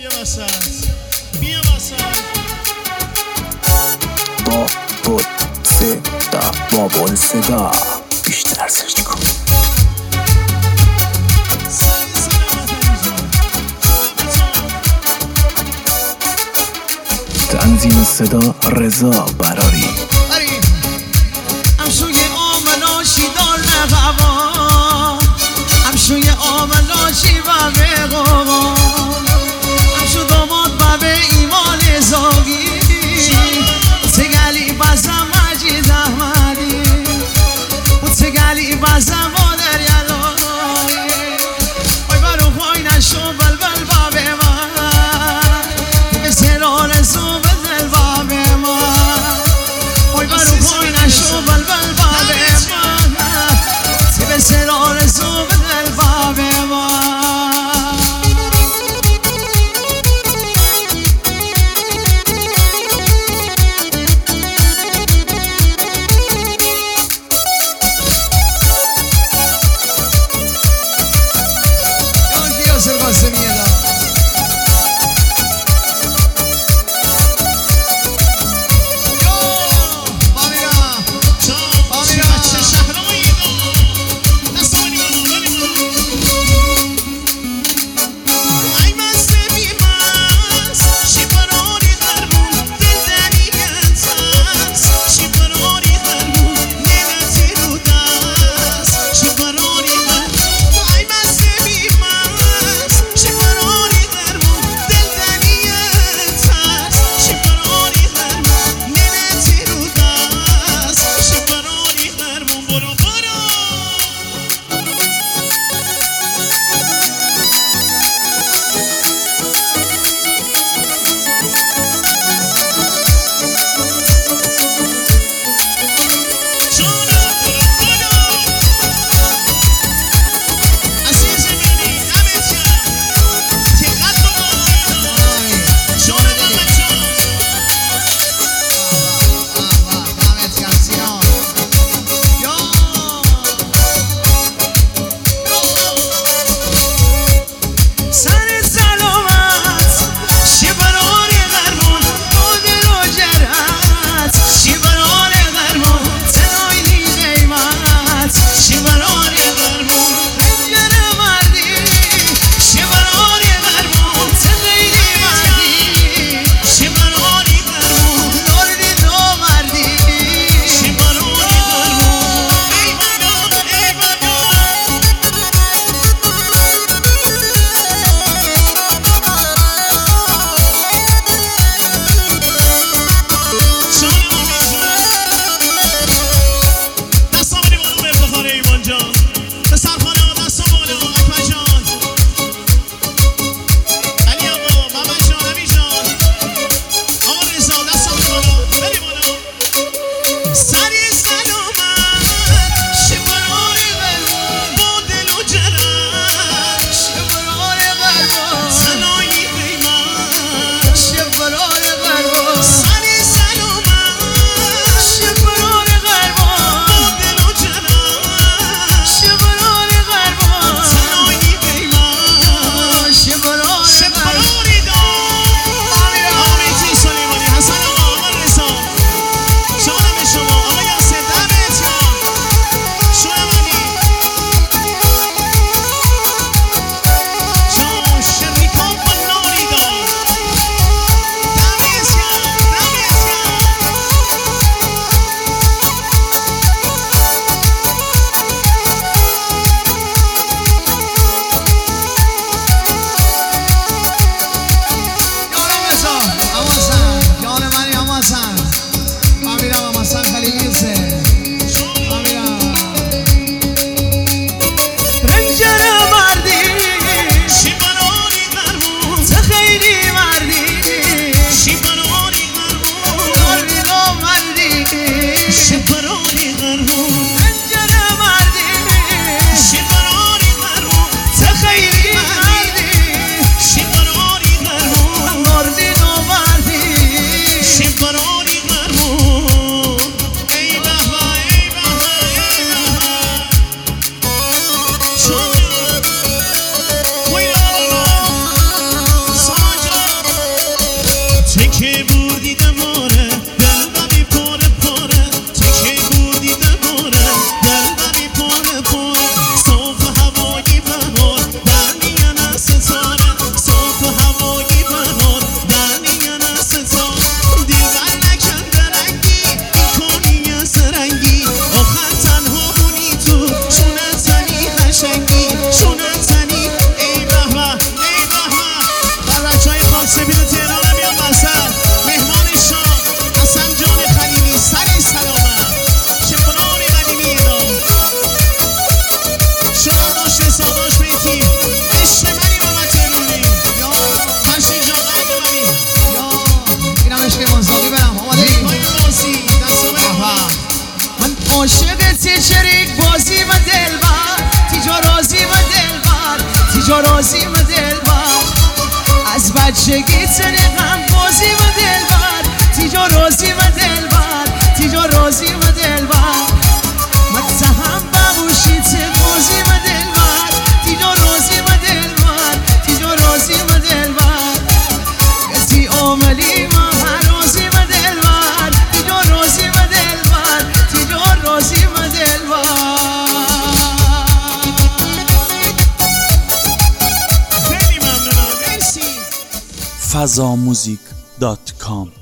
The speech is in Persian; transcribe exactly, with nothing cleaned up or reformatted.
بیا وسط بیا وسط با بود صدا با بول صدا بیشتر سرچ کن. تنظیم صدا رضا براری. امشوی آملاشی دار نقوا امشوی آملاشی و بقوا امشو داماد و به ایمان زاگی تگلی بزم مجید احمدی و تگلی بزم مادر یلایی آی برو خواهی نشو بلبل باب من به سرال زو بدل باب من شریک بازی و دلبر تیجا رازی و دلبر تیجا رازی و دلبر از بچگی تنه غم بازی و دلبر تیجا رازی و دلبر تیجا رازی و دلبر متهم ببوشی ته بازی و دلبر تیجا رازی و دلبر تیجا رازی و دلبر گتی عملی ما رازی و دلبر تیجا رازی و دلبر تیجا رازی و دلبر فضاموزیک دات کام